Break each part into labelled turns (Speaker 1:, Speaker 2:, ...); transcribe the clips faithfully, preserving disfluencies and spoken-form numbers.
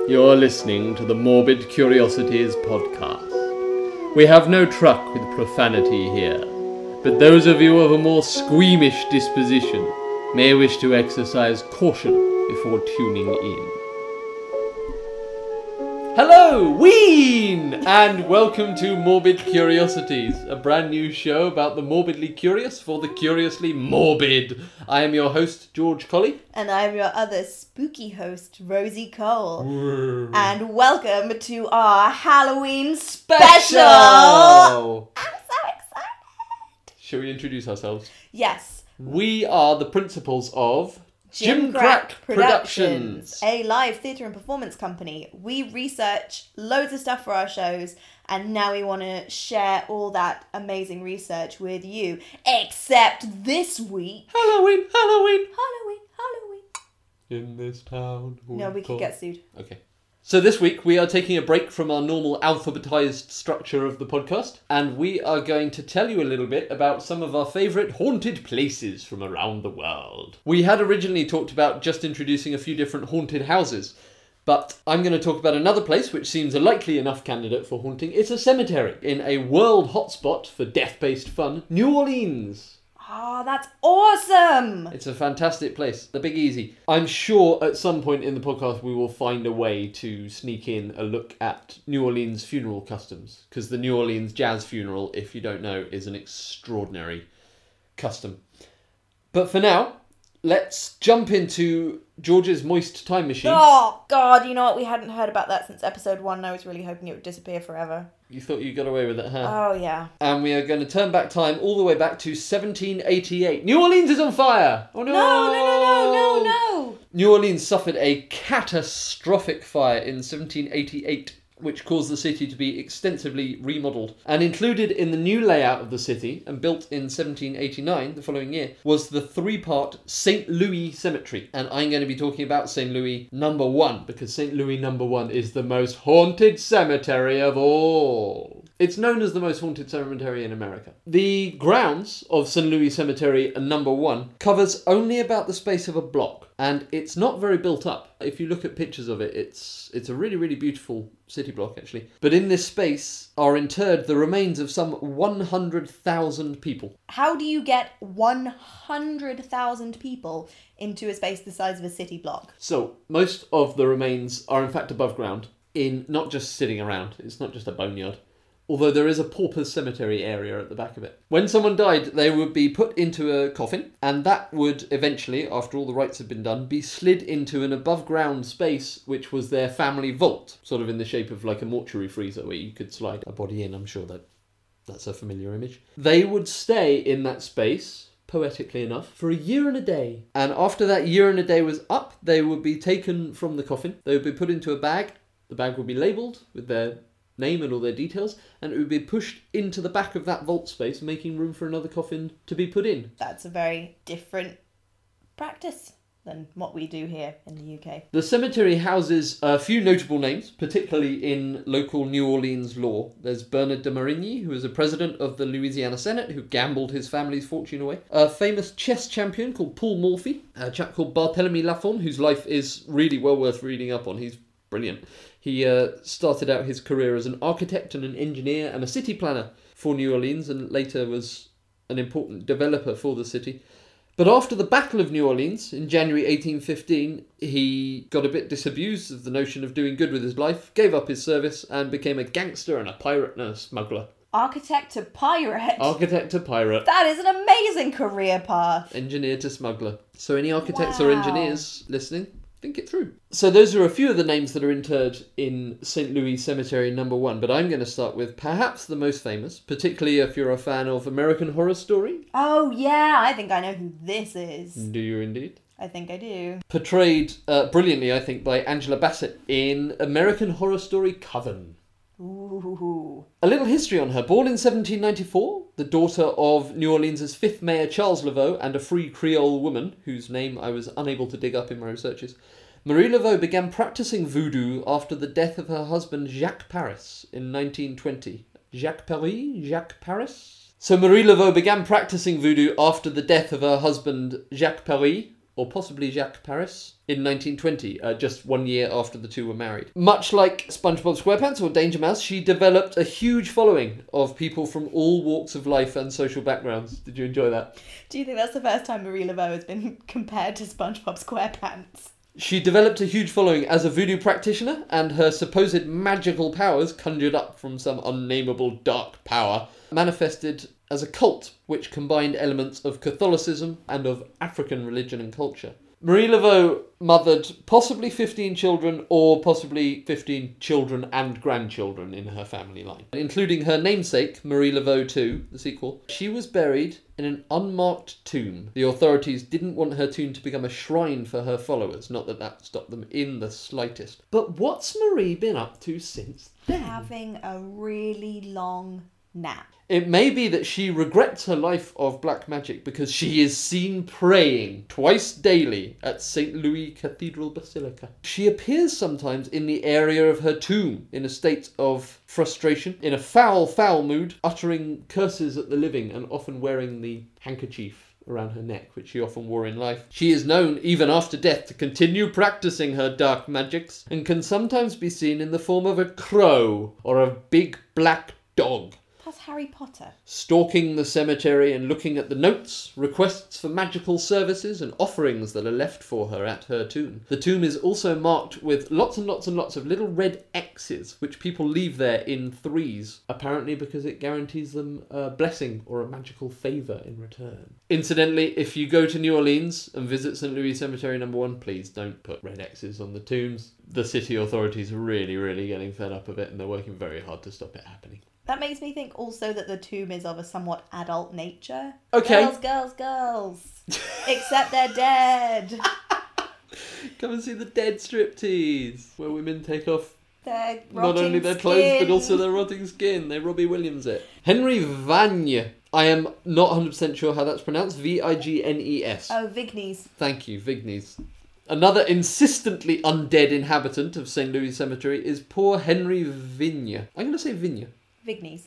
Speaker 1: You're listening to the Morbid Curiosities podcast. We have no truck with profanity here, but those of you of a more squeamish disposition may wish to exercise caution before tuning in. Hello, Ween! And welcome to Morbid Curiosities, a brand new show about the morbidly curious for the curiously morbid. I am your host, George Colley.
Speaker 2: And I'm your other spooky host, Rosie Cole. Whoa. And welcome to our Halloween special!
Speaker 1: special!
Speaker 2: I'm so excited!
Speaker 1: Shall we introduce ourselves?
Speaker 2: Yes.
Speaker 1: We are the principals of
Speaker 2: Jim Crack Productions, a live theatre and performance company. We research loads of stuff for our shows, and now we want to share all that amazing research with you. Except this week...
Speaker 1: Halloween, Halloween!
Speaker 2: Halloween, Halloween.
Speaker 1: In this town...
Speaker 2: No, we could get sued.
Speaker 1: Okay. So this week we are taking a break from our normal alphabetized structure of the podcast, and we are going to tell you a little bit about some of our favourite haunted places from around the world. We had originally talked about just introducing a few different haunted houses, but I'm going to talk about another place which seems a likely enough candidate for haunting. It's a cemetery in a world hotspot for death-based fun, New Orleans.
Speaker 2: Oh, that's awesome!
Speaker 1: It's a fantastic place. The Big Easy. I'm sure at some point in the podcast we will find a way to sneak in a look at New Orleans funeral customs. Because the New Orleans jazz funeral, if you don't know, is an extraordinary custom. But for now, let's jump into George's moist time machine.
Speaker 2: Oh, God, you know what? We hadn't heard about that since episode one, and I was really hoping it would disappear forever.
Speaker 1: You thought you got away with it, huh?
Speaker 2: Oh, yeah.
Speaker 1: And we are going to turn back time all the way back to seventeen eighty-eight. New Orleans is on fire! Oh, no!
Speaker 2: No, no, no, no, no, no!
Speaker 1: New Orleans suffered a catastrophic fire in seventeen eighty-eight, which caused the city to be extensively remodelled. And included in the new layout of the city, and built in seventeen eighty-nine, the following year, was the three-part Saint Louis Cemetery. And I'm going to be talking about Saint Louis number one, because Saint Louis number one is the most haunted cemetery of all. It's known as the most haunted cemetery in America. The grounds of Saint Louis Cemetery number one covers only about the space of a block, and it's not very built up. If you look at pictures of it, it's it's a really, really beautiful city block, actually. But in this space are interred the remains of some one hundred thousand people.
Speaker 2: How do you get one hundred thousand people into a space the size of a city block?
Speaker 1: So, most of the remains are in fact above ground, in not just sitting around. It's not just a boneyard. Although there is a pauper's cemetery area at the back of it. When someone died, they would be put into a coffin, and that would eventually, after all the rites had been done, be slid into an above-ground space, which was their family vault, sort of in the shape of like a mortuary freezer where you could slide a body in. I'm sure that that's a familiar image. They would stay in that space, poetically enough, for a year and a day. And after that year and a day was up, they would be taken from the coffin. They would be put into a bag. The bag would be labelled with their name and all their details, and it would be pushed into the back of that vault space, making room for another coffin to be put in.
Speaker 2: That's a very different practice than what we do here in the U K.
Speaker 1: The cemetery houses a few notable names, particularly in local New Orleans law. There's Bernard de Marigny, who was a president of the Louisiana Senate, who gambled his family's fortune away. A famous chess champion called Paul Morphy. A chap called Barthélemy Lafon, whose life is really well worth reading up on. He's brilliant. He uh, started out his career as an architect and an engineer and a city planner for New Orleans, and later was an important developer for the city. But after the Battle of New Orleans in January eighteen fifteen, he got a bit disabused of the notion of doing good with his life, gave up his service, and became a gangster and a pirate and a smuggler.
Speaker 2: Architect to pirate?
Speaker 1: Architect to pirate.
Speaker 2: That is an amazing career path.
Speaker 1: Engineer to smuggler. So any architects
Speaker 2: Wow.
Speaker 1: or engineers listening, think it through. So those are a few of the names that are interred in Saint Louis Cemetery number one, but I'm going to start with perhaps the most famous, particularly if you're a fan of American Horror Story.
Speaker 2: Oh yeah, I think I know who this is.
Speaker 1: Do you indeed?
Speaker 2: I think I do.
Speaker 1: Portrayed uh, brilliantly, I think, by Angela Bassett in American Horror Story Coven.
Speaker 2: Ooh.
Speaker 1: A little history on her. Born in seventeen ninety-four, the daughter of New Orleans' fifth mayor Charles Laveau and a free Creole woman, whose name I was unable to dig up in my researches, Marie Laveau began practicing voodoo after the death of her husband Jacques Paris in nineteen twenty. Jacques Paris? Jacques Paris? So Marie Laveau began practicing voodoo after the death of her husband Jacques Paris, or possibly Jacques Paris, in nineteen twenty, uh, just one year after the two were married. Much like SpongeBob SquarePants or Danger Mouse, she developed a huge following of people from all walks of life and social backgrounds. Did you enjoy that?
Speaker 2: Do you think that's the first time Marie Laveau has been compared to SpongeBob SquarePants?
Speaker 1: She developed a huge following as a voodoo practitioner, and her supposed magical powers, conjured up from some unnameable dark power, manifested as a cult which combined elements of Catholicism and of African religion and culture. Marie Laveau mothered possibly fifteen children or possibly fifteen children and grandchildren in her family line, including her namesake, Marie Laveau two, the sequel. She was buried in an unmarked tomb. The authorities didn't want her tomb to become a shrine for her followers, not that that stopped them in the slightest. But what's Marie been up to since then?
Speaker 2: Having a really long nap.
Speaker 1: It may be that she regrets her life of black magic because she is seen praying twice daily at Saint Louis Cathedral Basilica. She appears sometimes in the area of her tomb in a state of frustration, in a foul, foul mood, uttering curses at the living and often wearing the handkerchief around her neck, which she often wore in life. She is known, even after death, to continue practicing her dark magics and can sometimes be seen in the form of a crow or a big black dog.
Speaker 2: That's Harry Potter.
Speaker 1: Stalking the cemetery and looking at the notes, requests for magical services and offerings that are left for her at her tomb. The tomb is also marked with lots and lots and lots of little red X's, which people leave there in threes, apparently because it guarantees them a blessing or a magical favour in return. Incidentally, if you go to New Orleans and visit Saint Louis Cemetery number one, please don't put red X's on the tombs. The city authorities are really, really getting fed up of it, and they're working very hard to stop it happening.
Speaker 2: That makes me think also that the tomb is of a somewhat adult nature.
Speaker 1: Okay.
Speaker 2: Girls, girls, girls. Except they're dead.
Speaker 1: Come and see the dead striptease, where women take off
Speaker 2: Their
Speaker 1: not only their
Speaker 2: skin.
Speaker 1: clothes but also their rotting skin. They Robbie Williams it. Henry Vigne. I am not one hundred percent sure how that's pronounced. V I G N E S.
Speaker 2: Oh, Vignes.
Speaker 1: Thank you, Vignes. Another insistently undead inhabitant of Saint Louis Cemetery is poor Henry Vigne. I'm going to say Vigne.
Speaker 2: Vignes.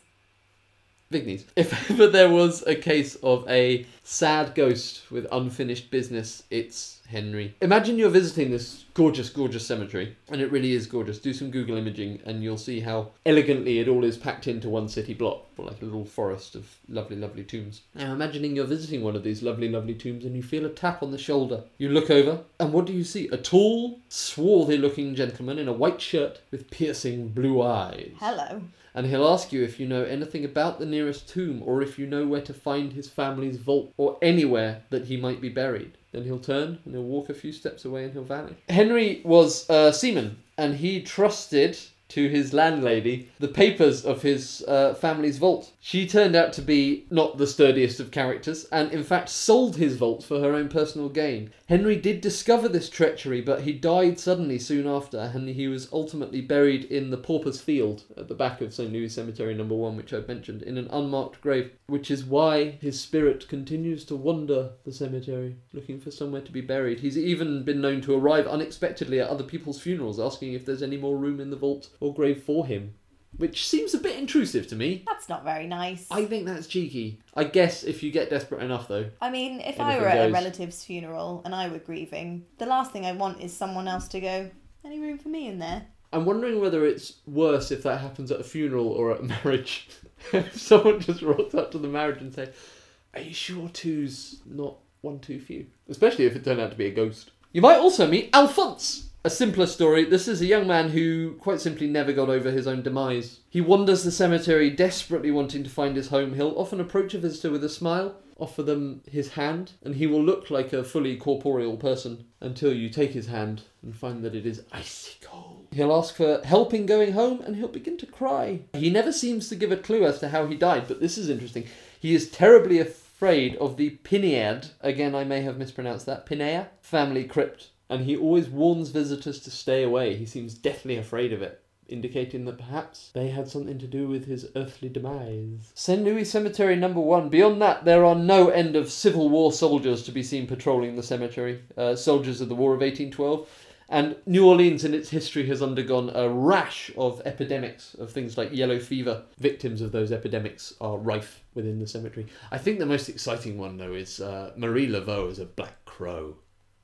Speaker 1: Vignes. If ever there was a case of a sad ghost with unfinished business, it's Henry. Imagine you're visiting this gorgeous, gorgeous cemetery, and it really is gorgeous. Do some Google imaging and you'll see how elegantly it all is packed into one city block, like a little forest of lovely, lovely tombs. Now imagining you're visiting one of these lovely, lovely tombs and you feel a tap on the shoulder. You look over, and what do you see? A tall, swarthy-looking gentleman in a white shirt with piercing blue eyes.
Speaker 2: Hello.
Speaker 1: And he'll ask you if you know anything about the nearest tomb, or if you know where to find his family's vault, or anywhere that he might be buried. Then he'll turn and he'll walk a few steps away and he'll vanish. Henry was a seaman, and he trusted to his landlady the papers of his uh, family's vault. She turned out to be not the sturdiest of characters, and in fact sold his vault for her own personal gain. Henry did discover this treachery, but he died suddenly soon after, and he was ultimately buried in the Pauper's Field at the back of Saint Louis Cemetery number one, which I've mentioned, in an unmarked grave, which is why his spirit continues to wander the cemetery, looking for somewhere to be buried. He's even been known to arrive unexpectedly at other people's funerals, asking if there's any more room in the vault or grave for him. Which seems a bit intrusive to me.
Speaker 2: That's not very nice.
Speaker 1: I think that's cheeky. I guess if you get desperate enough, though.
Speaker 2: I mean, if
Speaker 1: Anything
Speaker 2: I were at
Speaker 1: goes.
Speaker 2: a relative's funeral and I were grieving, the last thing I want is someone else to go, any room for me in there?
Speaker 1: I'm wondering whether it's worse if that happens at a funeral or at a marriage. If someone just rocks up to the marriage and say, are you sure two's not one too few? Especially if it turned out to be a ghost. You might also meet Alphonse. A simpler story. This is a young man who quite simply never got over his own demise. He wanders the cemetery desperately wanting to find his home. He'll often approach a visitor with a smile, offer them his hand, and he will look like a fully corporeal person until you take his hand and find that it is icy cold. He'll ask for help in going home and he'll begin to cry. He never seems to give a clue as to how he died, but this is interesting. He is terribly afraid of the Pinead, again I may have mispronounced that, Pinea family crypt. And he always warns visitors to stay away. He seems deathly afraid of it, indicating that perhaps they had something to do with his earthly demise. Saint Louis Cemetery number one. Beyond that, there are no end of Civil War soldiers to be seen patrolling the cemetery. Uh, soldiers of the War of eighteen twelve. And New Orleans in its history has undergone a rash of epidemics of things like yellow fever. Victims of those epidemics are rife within the cemetery. I think the most exciting one, though, is uh, Marie Laveau as a black crow.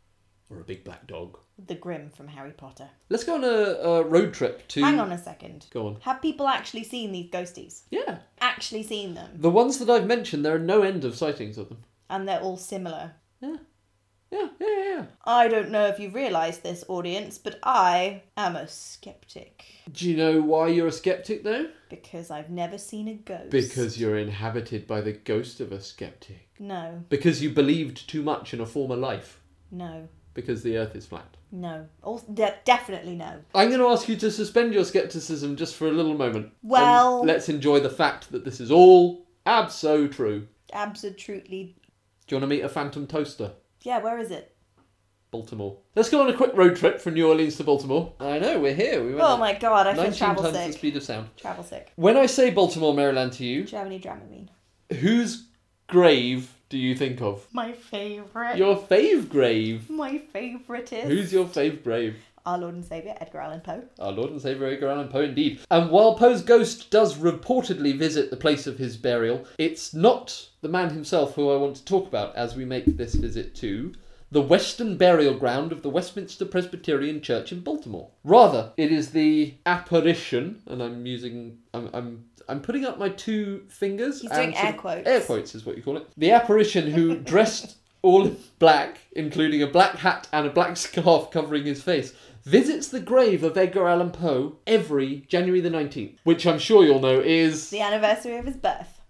Speaker 1: Or a big black dog.
Speaker 2: The Grim from Harry Potter.
Speaker 1: Let's go on a, a road trip to...
Speaker 2: Hang on a second.
Speaker 1: Go on.
Speaker 2: Have people actually seen these ghosties?
Speaker 1: Yeah.
Speaker 2: Actually seen them?
Speaker 1: The ones that I've mentioned, there are no end of sightings of them.
Speaker 2: And they're all similar.
Speaker 1: Yeah. Yeah, yeah, yeah.
Speaker 2: I don't know if you realise this, audience, but I am a skeptic.
Speaker 1: Do you know why you're a skeptic, though?
Speaker 2: Because I've never seen a ghost.
Speaker 1: Because you're inhabited by the ghost of a skeptic.
Speaker 2: No.
Speaker 1: Because you believed too much in a former life.
Speaker 2: No.
Speaker 1: Because the earth is flat.
Speaker 2: No. Also, de- definitely no.
Speaker 1: I'm going to ask you to suspend your skepticism just for a little moment.
Speaker 2: Well...
Speaker 1: And let's enjoy the fact that this is all abso-true.
Speaker 2: Absolutely.
Speaker 1: Do you want to meet a phantom toaster?
Speaker 2: Yeah, where is it?
Speaker 1: Baltimore. Let's go on a quick road trip from New Orleans to Baltimore. I know, we're here. We went
Speaker 2: Oh my god, I feel
Speaker 1: nineteen
Speaker 2: travel
Speaker 1: times
Speaker 2: sick.
Speaker 1: the speed of sound.
Speaker 2: Travel sick.
Speaker 1: When I say Baltimore, Maryland to you,
Speaker 2: Do you have any Dramamine?
Speaker 1: whose grave do you think of?
Speaker 2: My favourite.
Speaker 1: Your fave grave.
Speaker 2: My favourite is...
Speaker 1: Who's your fave grave?
Speaker 2: Our Lord and Saviour, Edgar Allan Poe.
Speaker 1: Our Lord and Saviour Edgar Allan Poe, indeed. And while Poe's ghost does reportedly visit the place of his burial, it's not the man himself who I want to talk about as we make this visit to the western burial ground of the Westminster Presbyterian Church in Baltimore. Rather, it is the apparition, and I'm using, I'm, I'm, I'm putting up my two fingers.
Speaker 2: He's
Speaker 1: and
Speaker 2: doing
Speaker 1: sort
Speaker 2: air
Speaker 1: of-
Speaker 2: quotes.
Speaker 1: Air quotes is what you call it. The apparition who dressed all in black, including a black hat and a black scarf covering his face, visits the grave of Edgar Allan Poe every January the nineteenth, which I'm sure you'll know is...
Speaker 2: The anniversary of his birth.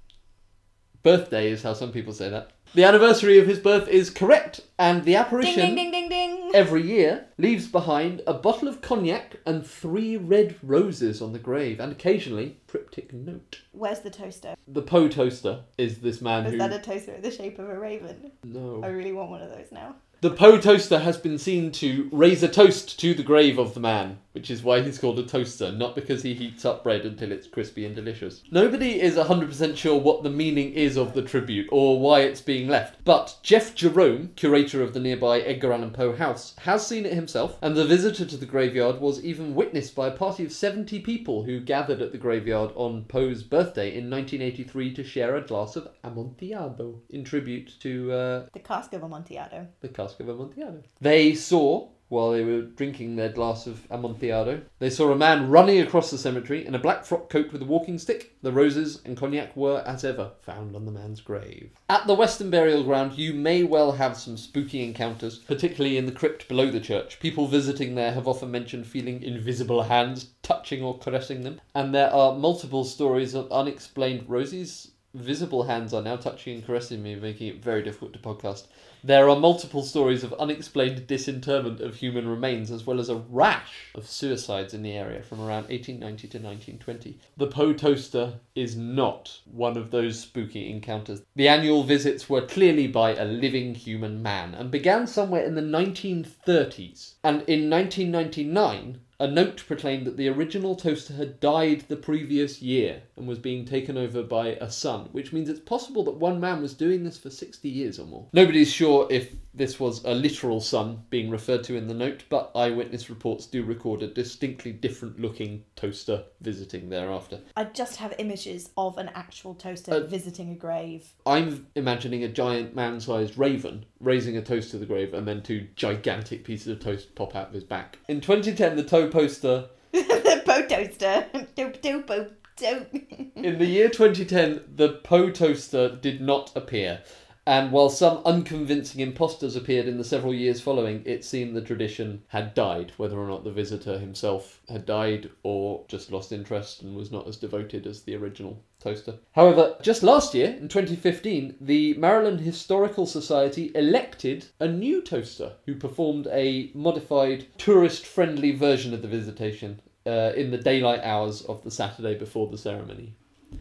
Speaker 1: Birthday is how some people say that. The anniversary of his birth is correct, and the apparition
Speaker 2: Ding, ding, ding, ding, ding.
Speaker 1: every year leaves behind a bottle of cognac and three red roses on the grave, and occasionally cryptic note.
Speaker 2: Where's the toaster?
Speaker 1: The Poe toaster is this man
Speaker 2: Is
Speaker 1: who...
Speaker 2: that a toaster in the shape of a raven?
Speaker 1: No.
Speaker 2: I really want one of those now.
Speaker 1: The Poe toaster has been seen to raise a toast to the grave of the man, which is why he's called a toaster, not because he heats up bread until it's crispy and delicious. Nobody is one hundred percent sure what the meaning is of the tribute or why it's being left, but Jeff Jerome, curator of the nearby Edgar Allan Poe house, has seen it himself, and the visitor to the graveyard was even witnessed by a party of seventy people who gathered at the graveyard on Poe's birthday in nineteen eighty-three to share a glass of Amontillado in tribute to uh,
Speaker 2: The cask of Amontillado.
Speaker 1: the cask of Amontillado. They saw, while they were drinking their glass of Amontillado, they saw a man running across the cemetery in a black frock coat with a walking stick. The roses and cognac were, as ever, found on the man's grave. At the Western Burial Ground, you may well have some spooky encounters, particularly in the crypt below the church. People visiting there have often mentioned feeling invisible hands touching or caressing them, and there are multiple stories of unexplained... Rosie's visible hands are now touching and caressing me, making it very difficult to podcast. There are multiple stories of unexplained disinterment of human remains, as well as a rash of suicides in the area from around eighteen ninety to nineteen twenty. The Poe toaster is not one of those spooky encounters. The annual visits were clearly by a living human man, and began somewhere in the nineteen thirties. And in nineteen ninety-nine, a note proclaimed that the original toaster had died the previous year and was being taken over by a son, which means it's possible that one man was doing this for sixty years or more. Nobody's sure if this was a literal son being referred to in the note, but eyewitness reports do record a distinctly different looking toaster visiting thereafter.
Speaker 2: I just have images of an actual toaster
Speaker 1: Uh,
Speaker 2: visiting a grave.
Speaker 1: I'm imagining a giant man-sized raven raising a toast to the grave and then two gigantic pieces of toast pop out of his back. In twenty ten, the Toe poster...
Speaker 2: The Poe toaster. Dope, dope, dope, dope.
Speaker 1: In the year twenty ten, the Poe toaster did not appear. And while some unconvincing imposters appeared in the several years following, it seemed the tradition had died, whether or not the visitor himself had died or just lost interest and was not as devoted as the original toaster. However, just last year, in twenty fifteen, the Maryland Historical Society elected a new toaster who performed a modified, tourist-friendly version of the visitation uh, in the daylight hours of the Saturday before the ceremony.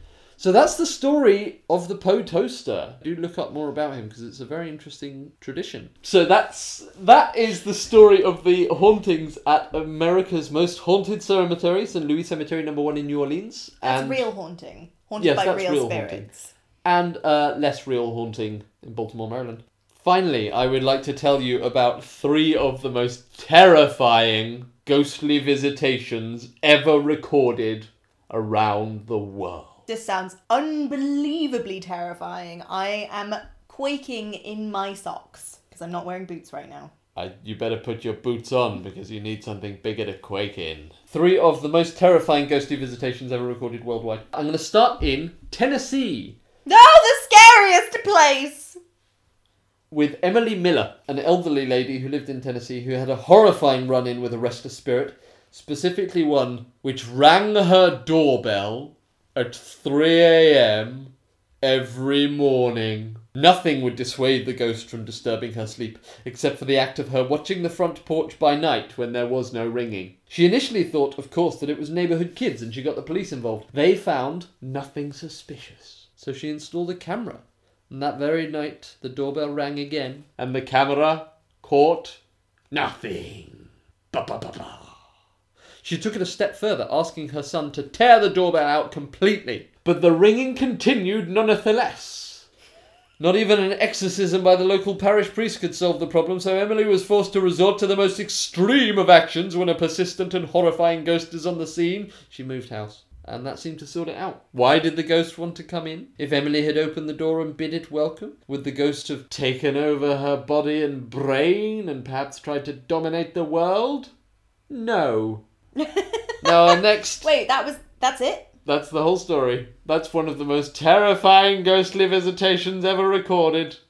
Speaker 1: So that's the story of the Poe toaster. Do look up more about him because it's a very interesting tradition. So that's that is the story of the hauntings at America's most haunted cemetery, Saint Louis Cemetery number one in New Orleans.
Speaker 2: That's
Speaker 1: and,
Speaker 2: real haunting. Haunted
Speaker 1: Yes,
Speaker 2: by
Speaker 1: that's
Speaker 2: real,
Speaker 1: real
Speaker 2: spirits.
Speaker 1: and uh, less real haunting in Baltimore, Maryland. Finally, I would like to tell you about three of the most terrifying ghostly visitations ever recorded around the world.
Speaker 2: This sounds unbelievably terrifying. I am quaking in my socks because I'm not wearing boots right now.
Speaker 1: I, you better put your boots on because you need something bigger to quake in. Three of the most terrifying ghostly visitations ever recorded worldwide. I'm going to start in Tennessee.
Speaker 2: No, the scariest place!
Speaker 1: With Emily Miller, an elderly lady who lived in Tennessee who had a horrifying run-in with a restless spirit, specifically one which rang her doorbell at three a.m. every morning. Nothing would dissuade the ghost from disturbing her sleep, except for the act of her watching the front porch by night when there was no ringing. She initially thought, of course, that it was neighbourhood kids and she got the police involved. They found nothing suspicious, so she installed a camera. And that very night, the doorbell rang again, and the camera caught nothing. Ba ba ba ba. She took it a step further, asking her son to tear the doorbell out completely. But the ringing continued nonetheless. Not even an exorcism by the local parish priest could solve the problem, so Emily was forced to resort to the most extreme of actions when a persistent and horrifying ghost is on the scene. She moved house, and that seemed to sort it out. Why did the ghost want to come in? If Emily had opened the door and bid it welcome, would the ghost have taken over her body and brain and perhaps tried to dominate the world? No. Now, our next...
Speaker 2: Wait, that was... that's it?
Speaker 1: That's the whole story. That's one of the most terrifying ghostly visitations ever recorded.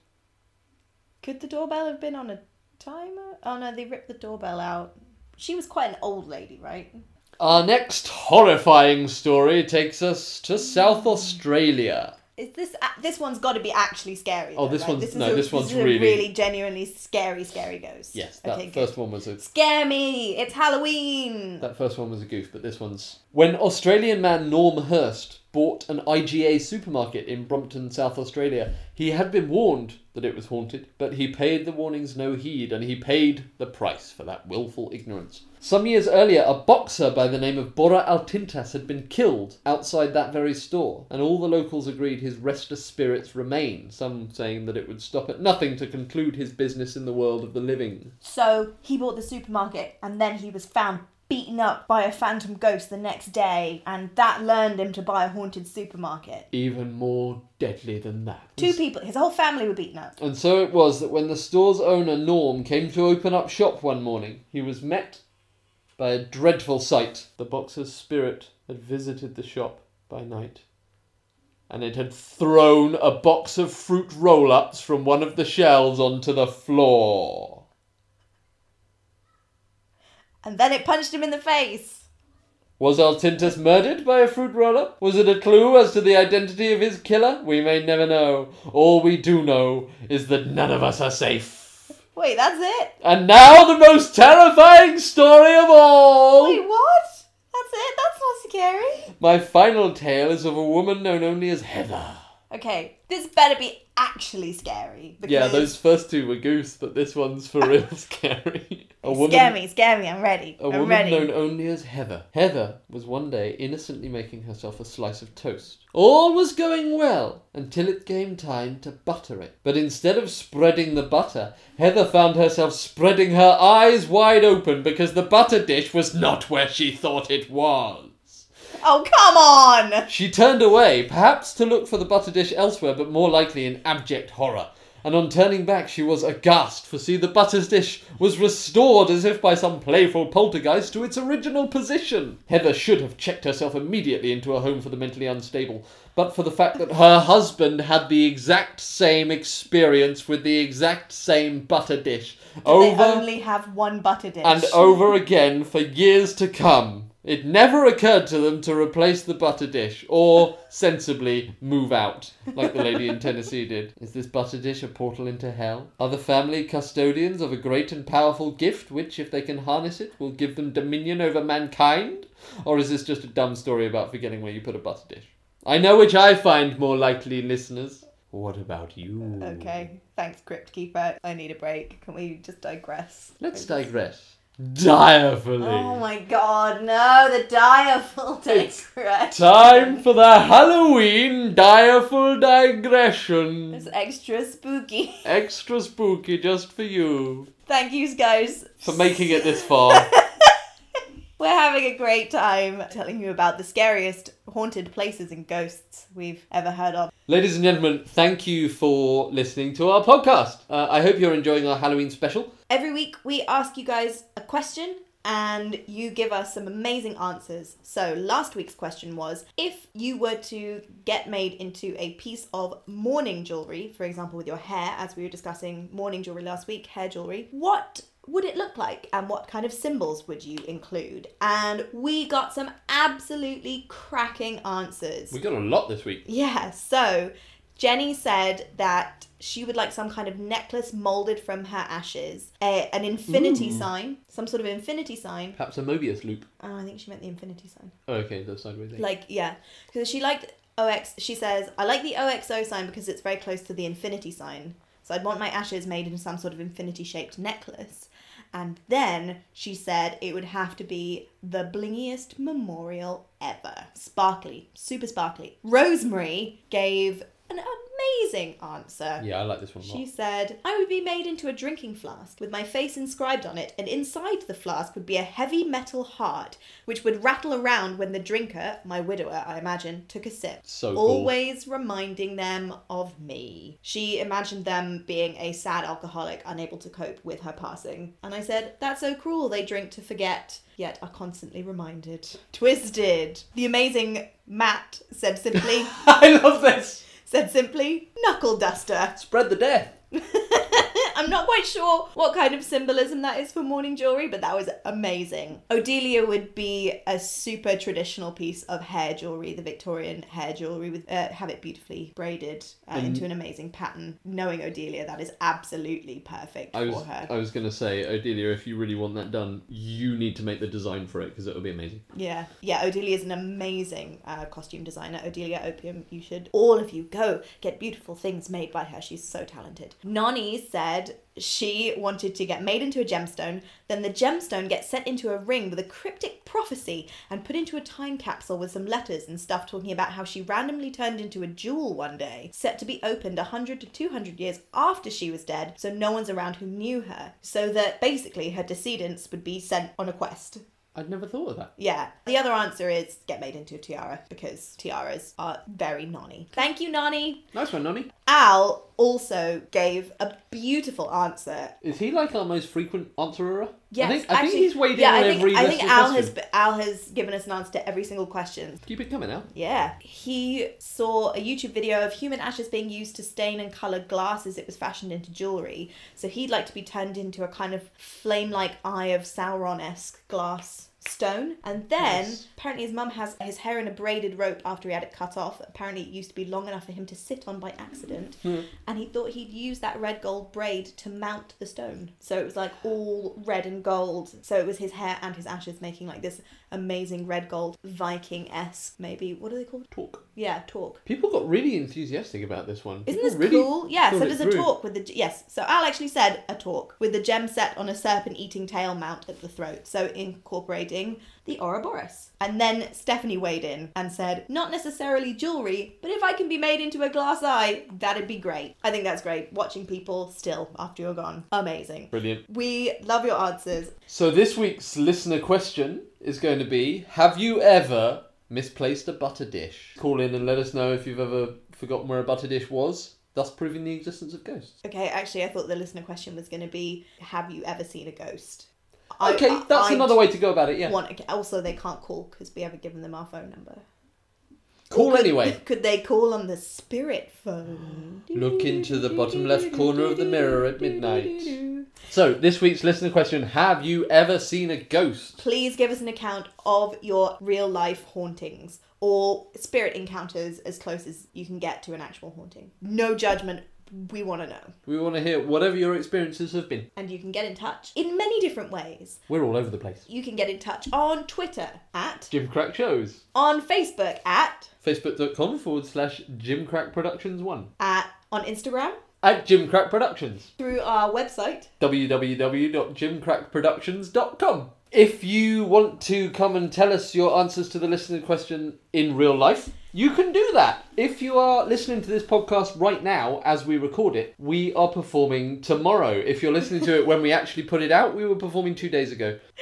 Speaker 2: Could the doorbell have been on a timer? Oh no, they ripped the doorbell out. She was quite an old lady, right?
Speaker 1: Our next horrifying story takes us to South Australia.
Speaker 2: Is this this one's got to be actually scary?
Speaker 1: Oh,
Speaker 2: though,
Speaker 1: this
Speaker 2: right?
Speaker 1: one's
Speaker 2: this is
Speaker 1: no,
Speaker 2: a,
Speaker 1: this one's
Speaker 2: this is
Speaker 1: really
Speaker 2: a really genuinely scary, scary ghost.
Speaker 1: Yes, that
Speaker 2: okay,
Speaker 1: first
Speaker 2: good.
Speaker 1: one was a
Speaker 2: Scare me! It's Halloween.
Speaker 1: that first one was a goof, but this one's when Australian man Norm Hurst bought an I G A supermarket in Brompton, South Australia. He had been warned that it was haunted, but he paid the warnings no heed, and he paid the price for that willful ignorance. Some years earlier, a boxer by the name of Bora Altintas had been killed outside that very store, and all the locals agreed his restless spirits remain, some saying that it would stop at nothing to conclude his business in the world of the living.
Speaker 2: So he bought the supermarket, and then he was found beaten up by a phantom ghost the next day, and that learned him to buy a haunted supermarket.
Speaker 1: Even more deadly than that.
Speaker 2: Two people, his whole family were beaten up.
Speaker 1: And so it was that when the store's owner, Norm, came to open up shop one morning, he was met by a dreadful sight. The boxer's spirit had visited the shop by night, and it had thrown a box of fruit roll-ups from one of the shelves onto the floor.
Speaker 2: And then it punched him in the face.
Speaker 1: Was Altintas murdered by a fruit roll-up? Was it a clue as to the identity of his killer? We may never know. All we do know is that none of us are safe.
Speaker 2: Wait, that's it?
Speaker 1: And now the most terrifying story of all!
Speaker 2: Wait, what? That's it? That's not scary.
Speaker 1: My final tale is of a woman known only as Heather.
Speaker 2: Okay, this better be actually scary. Because...
Speaker 1: Yeah, those first two were goose, but this one's for real scary. A woman,
Speaker 2: scare me, scare me, I'm ready.
Speaker 1: A
Speaker 2: I'm
Speaker 1: woman
Speaker 2: ready.
Speaker 1: known only as Heather. Heather was one day innocently making herself a slice of toast. All was going well until it came time to butter it. But instead of spreading the butter, Heather found herself spreading her eyes wide open because the butter dish was not where she thought it was.
Speaker 2: Oh, come on!
Speaker 1: She turned away, perhaps to look for the butter dish elsewhere, but more likely in abject horror. And on turning back, she was aghast, for see, the butter dish was restored as if by some playful poltergeist to its original position. Heather should have checked herself immediately into a home for the mentally unstable, but for the fact that her husband had the exact same experience with the exact same butter dish.
Speaker 2: Did
Speaker 1: over
Speaker 2: they only have one butter dish?
Speaker 1: and over again for years to come. It never occurred to them to replace the butter dish or, sensibly, move out, like the lady in Tennessee did. Is this butter dish a portal into hell? Are the family custodians of a great and powerful gift which, if they can harness it, will give them dominion over mankind? Or is this just a dumb story about forgetting where you put a butter dish? I know which I find more likely, listeners. What about you?
Speaker 2: Okay, thanks, Crypt Keeper. I need a break. Can we just digress?
Speaker 1: Let's digress. Direfully.
Speaker 2: Oh my god, no, the direful digress.
Speaker 1: Time for the Halloween direful digression.
Speaker 2: It's extra spooky.
Speaker 1: Extra spooky just for you.
Speaker 2: Thank you guys
Speaker 1: For making it this far.
Speaker 2: We're having a great time telling you about the scariest haunted places and ghosts we've ever heard of.
Speaker 1: Ladies and gentlemen, thank you for listening to our podcast. Uh, I hope you're enjoying our Halloween special.
Speaker 2: Every week we ask you guys a question and you give us some amazing answers. So last week's question was, if you were to get made into a piece of mourning jewellery, for example with your hair, as we were discussing mourning jewellery last week, hair jewellery, what would it look like and what kind of symbols would you include? And we got some absolutely cracking answers.
Speaker 1: We got a lot this week.
Speaker 2: Yeah, so Jenny said that she would like some kind of necklace moulded from her ashes, a, an infinity
Speaker 1: Ooh.
Speaker 2: sign, some sort of infinity sign.
Speaker 1: Perhaps a Mobius loop.
Speaker 2: Oh, I think she meant the infinity sign.
Speaker 1: Oh, okay, the sideways thing.
Speaker 2: Like, yeah, because she liked O X, she says, I like the O X O sign because it's very close to the infinity sign. So I'd want my ashes made in some sort of infinity-shaped necklace. And then she said it would have to be the blingiest memorial ever. Sparkly, super sparkly. Rosemary gave an amazing answer.
Speaker 1: Yeah, I like this one a lot.
Speaker 2: She said, I would be made into a drinking flask with my face inscribed on it, and inside the flask would be a heavy metal heart, which would rattle around when the drinker, my widower, I imagine, took a sip.
Speaker 1: So cool.
Speaker 2: Always reminding them of me. She imagined them being a sad alcoholic, unable to cope with her passing. And I said, that's so cruel, they drink to forget, yet are constantly reminded. Twisted. The amazing Matt said simply...
Speaker 1: I love this!
Speaker 2: Said simply, knuckle duster.
Speaker 1: Spread the death.
Speaker 2: I'm not quite sure what kind of symbolism that is for mourning jewellery, but that was amazing. Odelia would be a super traditional piece of hair jewellery, the Victorian hair jewellery, with uh, have it beautifully braided uh,
Speaker 1: Um,
Speaker 2: into an amazing pattern. Knowing Odelia, that is absolutely perfect
Speaker 1: I was,
Speaker 2: for her.
Speaker 1: I was going to say, Odelia, if you really want that done, you need to make the design for it, because it'll be amazing.
Speaker 2: Yeah, yeah, Odelia is an amazing uh, costume designer. Odelia Opium, you should, all of you, go get beautiful things made by her. She's so talented. Nani said she wanted to get made into a gemstone, then the gemstone gets set into a ring with a cryptic prophecy and put into a time capsule with some letters and stuff talking about how she randomly turned into a jewel one day, set to be opened one hundred to two hundred years after she was dead, so no one's around who knew her, so that basically her descendants would be sent on a quest.
Speaker 1: I'd never thought of that.
Speaker 2: Yeah. The other answer is get made into a tiara, because tiaras are very Nani. Thank you, Nani.
Speaker 1: Nice one, Nonny.
Speaker 2: Al also gave a beautiful answer.
Speaker 1: Is he like our most frequent answerer?
Speaker 2: Yes,
Speaker 1: I think, I
Speaker 2: actually,
Speaker 1: think he's weighed in
Speaker 2: yeah,
Speaker 1: on
Speaker 2: I think,
Speaker 1: every
Speaker 2: I think
Speaker 1: listener
Speaker 2: Al
Speaker 1: question.
Speaker 2: has Al has given us an answer to every single question.
Speaker 1: Keep it coming, Al.
Speaker 2: Yeah. He saw a YouTube video of human ashes being used to stain and colour glass as it was fashioned into jewellery. So he'd like to be turned into a kind of flame-like Eye of Sauron-esque glass stone. And then
Speaker 1: Nice.
Speaker 2: apparently his mum has his hair in a braided rope after he had it cut off. Apparently it used to be long enough for him to sit on by accident.
Speaker 1: Hmm.
Speaker 2: And he thought he'd use that red gold braid to mount the stone. So it was like all red and gold. So it was his hair and his ashes making like this amazing red gold Viking-esque, maybe. What are they called?
Speaker 1: Talk.
Speaker 2: Yeah, talk.
Speaker 1: People got really enthusiastic about this one.
Speaker 2: Isn't
Speaker 1: People
Speaker 2: this
Speaker 1: really
Speaker 2: cool? Yeah, so
Speaker 1: thought it
Speaker 2: there's a
Speaker 1: through.
Speaker 2: talk with the... Yes, so Al actually said a talk with the gem set on a serpent-eating tail mount at the throat. So incorporating the Ouroboros. And then Stephanie weighed in and said, not necessarily jewellery, but if I can be made into a glass eye, that'd be great. I think that's great. Watching people still after you're gone. Amazing.
Speaker 1: Brilliant.
Speaker 2: We love your answers.
Speaker 1: So this week's listener question is going to be, have you ever misplaced a butter dish? Call in and let us know if you've ever forgotten where a butter dish was, thus proving the existence of ghosts.
Speaker 2: Okay, actually, I thought the listener question was going to be, have you ever seen a ghost?
Speaker 1: Okay,
Speaker 2: I-
Speaker 1: that's
Speaker 2: I
Speaker 1: another way to go about it, yeah.
Speaker 2: Want, also, they can't call because we haven't given them our phone number.
Speaker 1: Call
Speaker 2: Or could-
Speaker 1: anyway.
Speaker 2: Could they call on the spirit phone?
Speaker 1: Look into the bottom left corner of the mirror at midnight. So, this week's listener question, have you ever seen a ghost?
Speaker 2: Please give us an account of your real life hauntings or spirit encounters as close as you can get to an actual haunting. No judgment. We want to know.
Speaker 1: We want to hear whatever your experiences have been.
Speaker 2: And you can get in touch in many different ways.
Speaker 1: We're all over the place.
Speaker 2: You can get in touch on Twitter at,
Speaker 1: Jim Crack Shows.
Speaker 2: on Facebook at,
Speaker 1: Facebook.com forward slash Jim Crack Productions one.
Speaker 2: at, on Instagram,
Speaker 1: At Jim Crack Productions.
Speaker 2: through our website.
Speaker 1: w w w dot jim crack productions dot com. If you want to come and tell us your answers to the listener question in real life, you can do that. If you are listening to this podcast right now as we record it, we are performing tomorrow. If you're listening to it when we actually put it out, we were performing two days ago.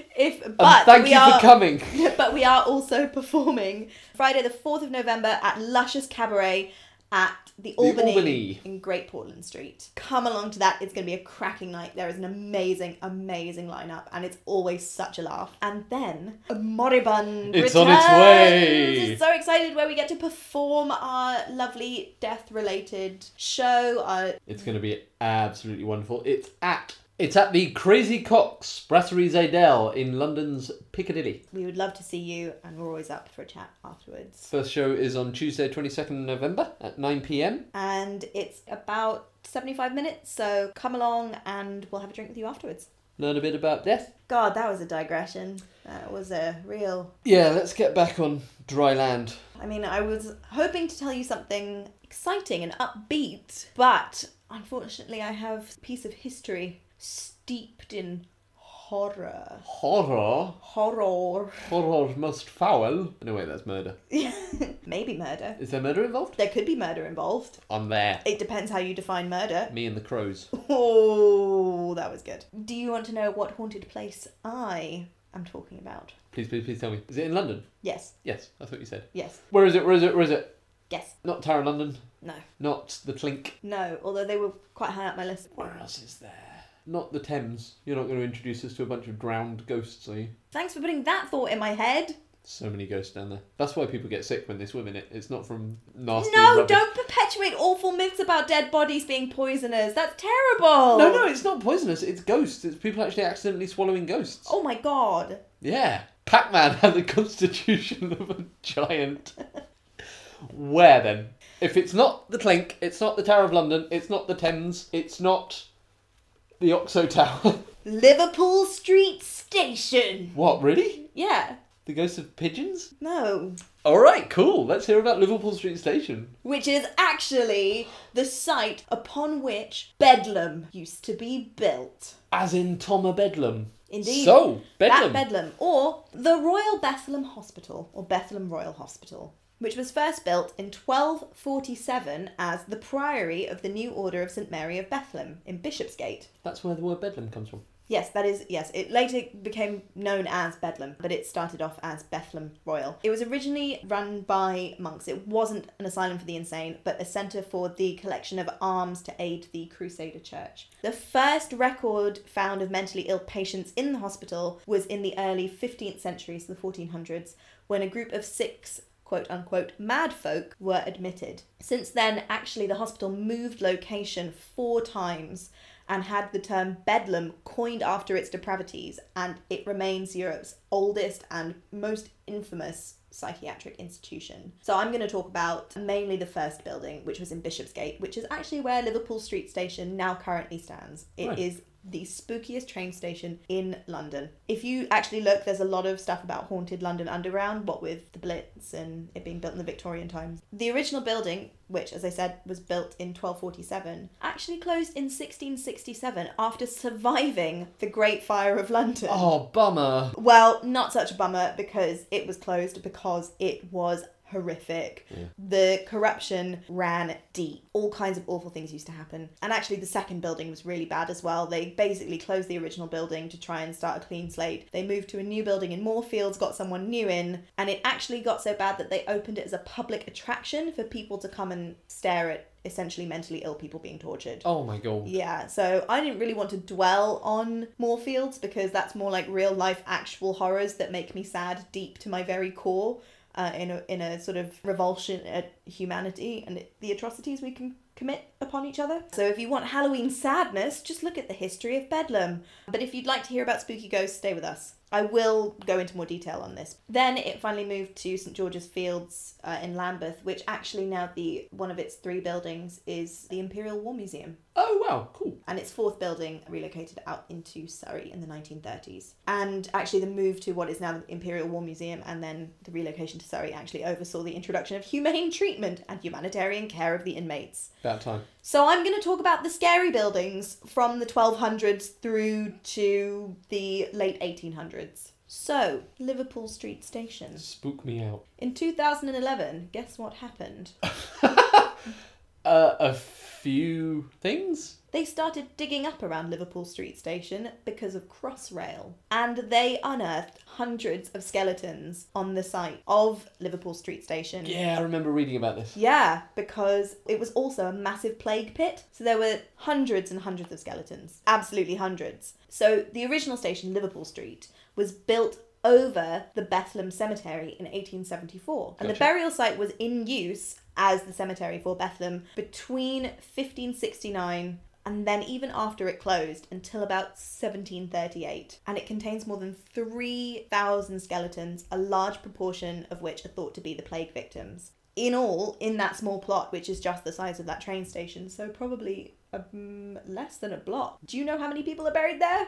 Speaker 2: If
Speaker 1: And
Speaker 2: but
Speaker 1: thank
Speaker 2: we
Speaker 1: you
Speaker 2: are,
Speaker 1: for coming.
Speaker 2: But we are also performing Friday the fourth of November at Luscious Cabaret at the Albany,
Speaker 1: Albany.
Speaker 2: in Great Portland Street. Come along to that. It's going to be a cracking night. There is an amazing, amazing lineup, and it's always such a laugh. And then Moribund
Speaker 1: It's
Speaker 2: returns.
Speaker 1: on its way.
Speaker 2: So excited, where we get to perform our lovely death-related show. Our
Speaker 1: It's going to be absolutely wonderful. It's at it's at the Crazy Coqs Brasserie Zaydel in London's Piccadilly.
Speaker 2: We would love to see you, and we're always up for a chat afterwards.
Speaker 1: First show is on Tuesday, twenty-second of November at nine p.m.
Speaker 2: And it's about seventy-five minutes, so come along and we'll have a drink with you afterwards.
Speaker 1: Learn a bit about death.
Speaker 2: God, that was a digression. That was a real...
Speaker 1: Yeah, let's get back on dry land.
Speaker 2: I mean, I was hoping to tell you something exciting and upbeat, but unfortunately I have a piece of history steeped in horror.
Speaker 1: Horror?
Speaker 2: Horror.
Speaker 1: Horror most foul. No, wait, that's murder.
Speaker 2: Maybe murder.
Speaker 1: Is there murder involved?
Speaker 2: There could be murder involved.
Speaker 1: I'm there.
Speaker 2: It depends how you define murder.
Speaker 1: Me and the crows.
Speaker 2: Oh, that was good. Do you want to know what haunted place I am talking about?
Speaker 1: Please, please, please tell me. Is it in London?
Speaker 2: Yes.
Speaker 1: Yes, that's what you said.
Speaker 2: Yes.
Speaker 1: Where is it? Where is it? Where is it?
Speaker 2: Yes.
Speaker 1: Not Tower of London.
Speaker 2: No.
Speaker 1: Not the Clink.
Speaker 2: No, although they were quite high up my list.
Speaker 1: Where else is there? Not the Thames. You're not going to introduce us to a bunch of drowned ghosts, are you?
Speaker 2: Thanks for putting that thought in my head.
Speaker 1: So many ghosts down there. That's why people get sick when they swim in it. It's not from nasty
Speaker 2: No,
Speaker 1: rubbish.
Speaker 2: don't perpetuate awful myths about dead bodies being poisonous. That's terrible.
Speaker 1: No, no, it's not poisonous. It's ghosts. It's people actually accidentally swallowing ghosts.
Speaker 2: Oh my god.
Speaker 1: Yeah. Pac-Man had the constitution of a giant. Where then? If it's not the Clink, it's not the Tower of London, it's not the Thames, it's not the Oxo Tower.
Speaker 2: Liverpool Street Station.
Speaker 1: What, really?
Speaker 2: Yeah.
Speaker 1: The ghosts of pigeons?
Speaker 2: No.
Speaker 1: Alright, cool. Let's hear about Liverpool Street Station.
Speaker 2: Which is actually the site upon which Bedlam used to be built.
Speaker 1: As in Tom Bedlam.
Speaker 2: Indeed.
Speaker 1: So, Bedlam.
Speaker 2: That Bedlam. Or the Royal Bethlehem Hospital, or Bethlehem Royal Hospital, which was first built in twelve forty-seven as the Priory of the New Order of Saint Mary of Bethlehem in Bishopsgate.
Speaker 1: That's where the word Bedlam comes from.
Speaker 2: Yes, that is, yes. It later became known as Bedlam, but it started off as Bethlehem Royal. It was originally run by monks. It wasn't an asylum for the insane, but a centre for the collection of alms to aid the Crusader Church. The first record found of mentally ill patients in the hospital was in the early fifteenth century, so the fourteen hundreds, when a group of six quote-unquote mad folk were admitted. Since then, actually, the hospital moved location four times and had the term Bedlam coined after its depravities, and it remains Europe's oldest and most infamous psychiatric institution. So I'm going to talk about mainly the first building, which was in Bishopsgate, which is actually where Liverpool Street Station now currently stands. It
Speaker 1: Right.
Speaker 2: is the spookiest train station in London. If you actually look, there's a lot of stuff about haunted London Underground, what with the Blitz and it being built in the Victorian times. The original building, which, as I said, was built in twelve forty-seven, actually closed in sixteen sixty-seven after surviving the Great Fire of London.
Speaker 1: Oh, bummer.
Speaker 2: Well, not such a bummer, because it was closed because it was horrific.
Speaker 1: Yeah.
Speaker 2: The corruption ran deep. All kinds of awful things used to happen. And actually the second building was really bad as well. They basically closed the original building to try and start a clean slate. They moved to a new building in Moorfields, got someone new in, and it actually got so bad that they opened it as a public attraction for people to come and stare at essentially mentally ill people being tortured.
Speaker 1: Oh my god.
Speaker 2: Yeah, so I didn't really want to dwell on Moorfields because that's more like real life actual horrors that make me sad deep to my very core. Uh, in a in a sort of revulsion at humanity and the atrocities we can commit upon each other. So if you want Halloween sadness, just look at the history of Bedlam. But if you'd like to hear about spooky ghosts, stay with us. I will go into more detail on this. Then it finally moved to St George's Fields uh, in Lambeth, which actually now the one of its three buildings is the Imperial War Museum.
Speaker 1: Oh wow, cool.
Speaker 2: And its fourth building relocated out into Surrey in the nineteen thirties. And actually the move to what is now the Imperial War Museum and then the relocation to Surrey actually oversaw the introduction of humane treatment and humanitarian care of the inmates.
Speaker 1: About time.
Speaker 2: So I'm going to talk about the scary buildings from the twelve hundreds through to the late eighteen hundreds. So, Liverpool Street Station.
Speaker 1: Spook me out.
Speaker 2: In two thousand eleven, guess what happened?
Speaker 1: Uh, a few things?
Speaker 2: They started digging up around Liverpool Street Station because of Crossrail, and they unearthed hundreds of skeletons on the site of Liverpool Street Station.
Speaker 1: Yeah, I remember reading about this.
Speaker 2: Yeah, because it was also a massive plague pit, so there were hundreds and hundreds of skeletons. Absolutely hundreds. So the original station, Liverpool Street, was built over the Bethlehem Cemetery in eighteen seventy-four. And
Speaker 1: Gotcha.
Speaker 2: the burial site was in use as the cemetery for Bethlehem between fifteen sixty-nine and then even after it closed until about seventeen thirty-eight. And it contains more than three thousand skeletons, a large proportion of which are thought to be the plague victims. In all, in that small plot, which is just the size of that train station, so probably um, less than a block. Do you know how many people are buried there?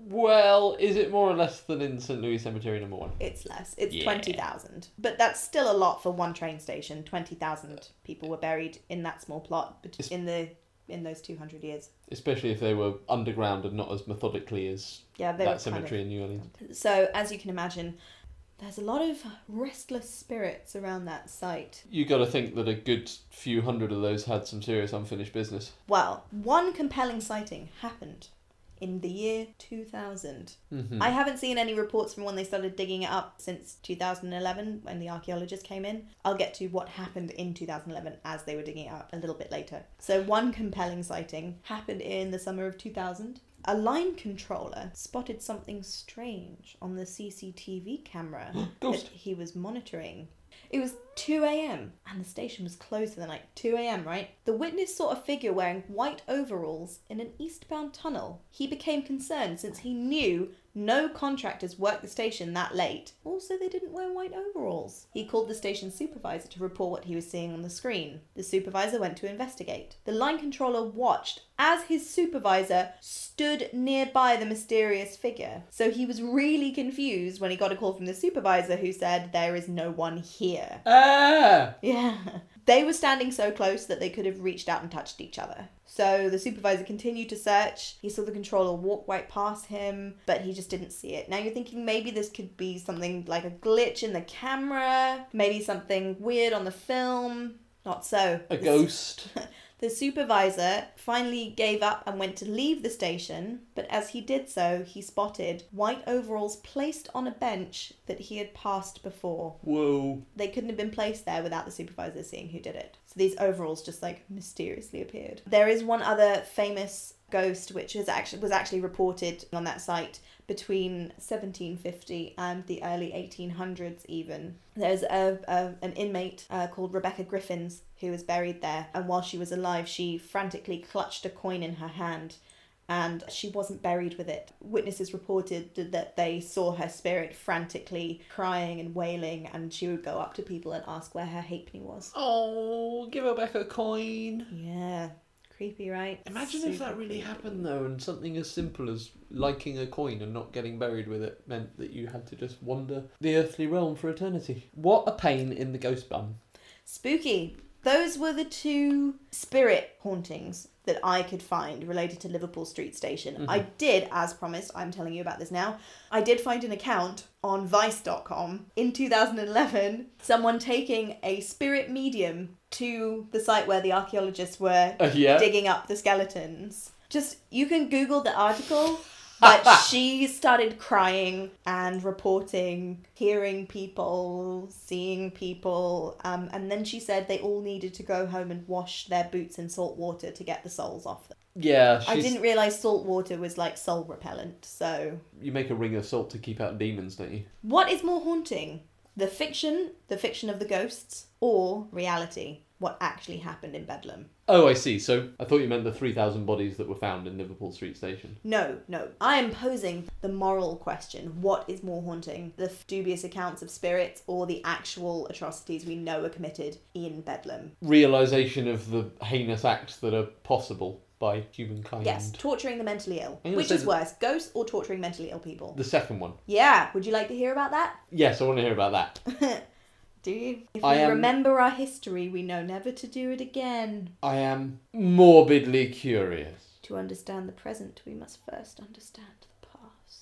Speaker 1: Well, is it more or less than in Saint Louis Cemetery number one?
Speaker 2: It's less. It's
Speaker 1: Yeah.
Speaker 2: twenty thousand. But that's still a lot for one train station. twenty thousand people were buried in that small plot bet-
Speaker 1: It's-
Speaker 2: in the in those two hundred years.
Speaker 1: Especially if they were underground and not as methodically as
Speaker 2: Yeah, they
Speaker 1: that
Speaker 2: were
Speaker 1: cemetery in New Orleans.
Speaker 2: kind of... So, as you can imagine, there's a lot of restless spirits around that site.
Speaker 1: You got to think that a good few hundred of those had some serious unfinished business.
Speaker 2: Well, one compelling sighting happened in the year two thousand.
Speaker 1: Mm-hmm.
Speaker 2: I haven't seen any reports from when they started digging it up since two thousand eleven when the archaeologists came in. I'll get to what happened in two thousand eleven as they were digging it up a little bit later. So one compelling sighting happened in the summer of two thousand. A line controller spotted something strange on the C C T V camera
Speaker 1: Ghost.
Speaker 2: that he was monitoring. It was two a.m. and the station was closed for the night. two a.m, right? The witness saw a figure wearing white overalls in an eastbound tunnel. He became concerned since he knew no contractors worked the station that late. Also, they didn't wear white overalls. He called the station supervisor to report what he was seeing on the screen. The supervisor went to investigate. The line controller watched as his supervisor stood nearby the mysterious figure. So he was really confused when he got a call from the supervisor who said, "There is no one here."
Speaker 1: Ah!
Speaker 2: Yeah. They were standing so close that they could have reached out and touched each other. So the supervisor continued to search. He saw the controller walk right past him, but he just didn't see it. Now you're thinking maybe this could be something like a glitch in the camera, maybe something weird on the film. Not so.
Speaker 1: A
Speaker 2: The
Speaker 1: ghost.
Speaker 2: The supervisor finally gave up and went to leave the station, but as he did so, he spotted white overalls placed on a bench that he had passed before.
Speaker 1: Whoa.
Speaker 2: They couldn't have been placed there without the supervisor seeing who did it. So these overalls just like mysteriously appeared. There is one other famous ghost which is actually was actually reported on that site between seventeen fifty and the early eighteen hundreds even. There's a, a an inmate uh, called Rebecca Griffins who was buried there, and while she was alive she frantically clutched a coin in her hand and she wasn't buried with it. Witnesses reported that they saw her spirit frantically crying and wailing, and she would go up to people and ask where her halfpenny was.
Speaker 1: Oh, give her back a coin.
Speaker 2: Yeah. Creepy, right?
Speaker 1: Imagine if
Speaker 2: Super
Speaker 1: that really
Speaker 2: creepy.
Speaker 1: happened though, and something as simple as liking a coin and not getting buried with it meant that you had to just wander the earthly realm for eternity. What a pain in the ghost bum.
Speaker 2: Spooky. Those were the two spirit hauntings that I could find related to Liverpool Street Station.
Speaker 1: Mm-hmm.
Speaker 2: I did, as promised, I'm telling you about this now, I did find an account on vice dot com in two thousand eleven, someone taking a spirit medium to the site where the archaeologists were
Speaker 1: Uh, yeah.
Speaker 2: digging up the skeletons. Just, you can Google the article, but she started crying and reporting, hearing people, seeing people, um, and then she said they all needed to go home and wash their boots in salt water to get the souls off them.
Speaker 1: Yeah, she's,
Speaker 2: I didn't realise salt water was like soul repellent, so...
Speaker 1: you make a ring of salt to keep out demons, don't you?
Speaker 2: What is more haunting? The fiction, the fiction of the ghosts, or reality? What actually happened in Bedlam?
Speaker 1: Oh, I see. So I thought you meant the three thousand bodies that were found in Liverpool Street Station.
Speaker 2: No, no. I am posing the moral question. What is more haunting? The dubious accounts of spirits or the actual atrocities we know are committed in Bedlam?
Speaker 1: Realisation of the heinous acts that are possible by humankind.
Speaker 2: Yes, torturing the mentally ill.
Speaker 1: I'm gonna
Speaker 2: Which
Speaker 1: say
Speaker 2: is
Speaker 1: that-
Speaker 2: worse, ghosts or torturing mentally ill people?
Speaker 1: The second one.
Speaker 2: Yeah, would you like to hear about that?
Speaker 1: Yes, I want to hear about that.
Speaker 2: Do you? If
Speaker 1: I
Speaker 2: we
Speaker 1: am-
Speaker 2: remember our history, we know never to do it again.
Speaker 1: I am morbidly curious.
Speaker 2: To understand the present, we must first understand the past.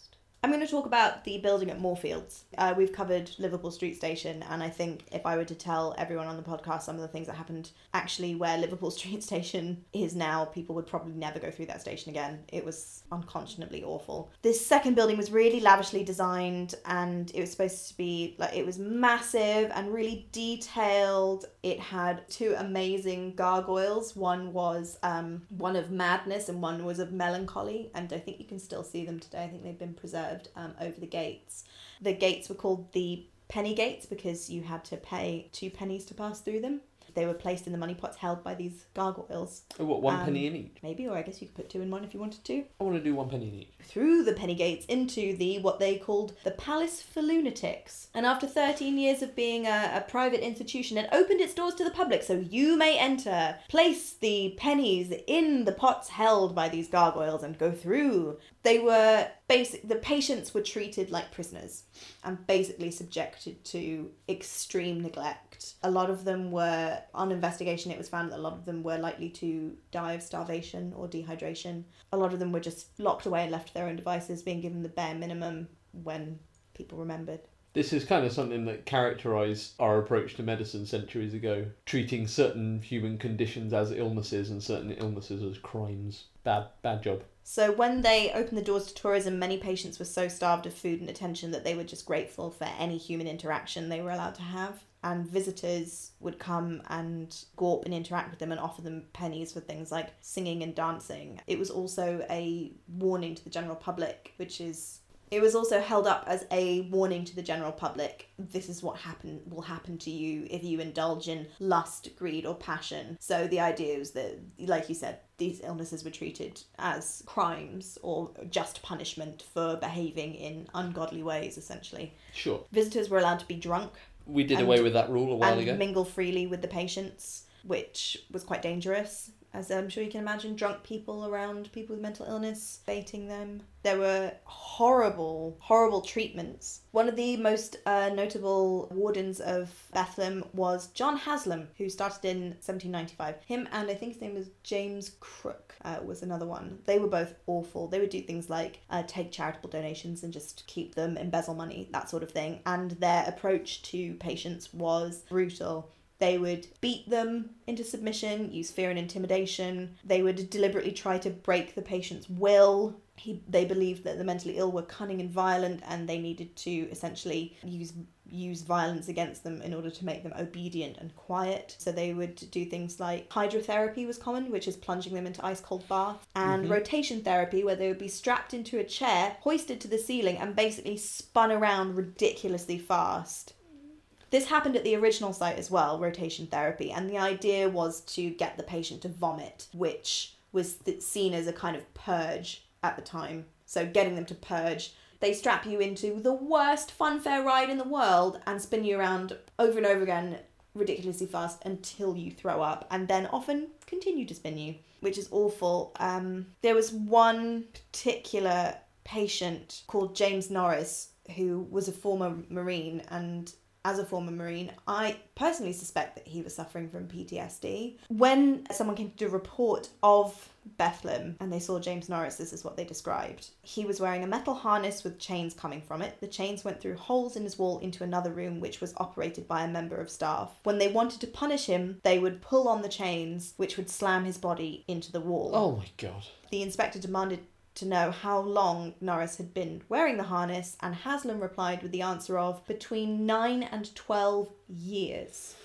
Speaker 2: I'm going to talk about the building at Moorfields. Uh, we've covered Liverpool Street Station, and I think if I were to tell everyone on the podcast some of the things that happened actually where Liverpool Street Station is now, people would probably never go through that station again. It was unconscionably awful. This second building was really lavishly designed, and it was supposed to be like, it was massive and really detailed. It had two amazing gargoyles. One was um, one of madness and one was of melancholy, and I think you can still see them today. I think they've been preserved um, over the gates. The gates were called the penny gates because you had to pay two pennies to pass through them. They were placed in the money pots held by these gargoyles.
Speaker 1: Oh, what, one
Speaker 2: um,
Speaker 1: penny in each?
Speaker 2: Maybe, or I guess you could put two in one if you wanted to.
Speaker 1: I want to do one penny in each.
Speaker 2: Through the penny gates into the, what they called the Palace for Lunatics. And after thirteen years of being a, a private institution, it opened its doors to the public so you may enter, place the pennies in the pots held by these gargoyles and go through. They were basic, the patients were treated like prisoners and basically subjected to extreme neglect. A lot of them were, on investigation, it was found that a lot of them were likely to die of starvation or dehydration. A lot of them were just locked away and left to their own devices, being given the bare minimum when people remembered.
Speaker 1: This is kind of something that characterised our approach to medicine centuries ago, treating certain human conditions as illnesses and certain illnesses as crimes. Bad, bad job.
Speaker 2: So when they opened the doors to tourism, many patients were so starved of food and attention that they were just grateful for any human interaction they were allowed to have. And visitors would come and gawp and interact with them and offer them pennies for things like singing and dancing. It was also a warning to the general public, which is... It was also held up as a warning to the general public. This is what happen will happen to you if you indulge in lust, greed, or passion. So the idea is that, like you said, these illnesses were treated as crimes or just punishment for behaving in ungodly ways, essentially.
Speaker 1: Sure.
Speaker 2: Visitors were allowed to be drunk.
Speaker 1: We did
Speaker 2: and,
Speaker 1: away with that rule a while
Speaker 2: and
Speaker 1: ago.
Speaker 2: And mingle freely with the patients, which was quite dangerous. As I'm sure you can imagine, drunk people around people with mental illness, baiting them. There were horrible, horrible treatments. One of the most uh, notable wardens of Bethlem was John Haslam, who started in seventeen ninety-five. Him and I think his name was James Crook uh, was another one. They were both awful. They would do things like uh, take charitable donations and just keep them, embezzle money, that sort of thing. And their approach to patients was brutal. They would beat them into submission, use fear and intimidation. They would deliberately try to break the patient's will. He, they believed that the mentally ill were cunning and violent, and they needed to essentially use use violence against them in order to make them obedient and quiet. So they would do things like hydrotherapy was common, which is plunging them into ice cold bath, and mm-hmm. rotation therapy, where they would be strapped into a chair, hoisted to the ceiling, and basically spun around ridiculously fast. This happened at the original site as well, rotation therapy, and the idea was to get the patient to vomit, which was seen as a kind of purge at the time. So getting them to purge. They strap you into the worst funfair ride in the world and spin you around over and over again ridiculously fast until you throw up, and then often continue to spin you, which is awful. Um, there was one particular patient called James Norris who was a former Marine, and as a former Marine, I personally suspect that he was suffering from P T S D. When someone came to do a report of Bethlem and they saw James Norris, this is what they described. He was wearing a metal harness with chains coming from it. The chains went through holes in his wall into another room, which was operated by a member of staff. When they wanted to punish him, they would pull on the chains, which would slam his body into the wall.
Speaker 1: Oh my God.
Speaker 2: The inspector demanded to know how long Norris had been wearing the harness, and Haslam replied with the answer of between nine and twelve years.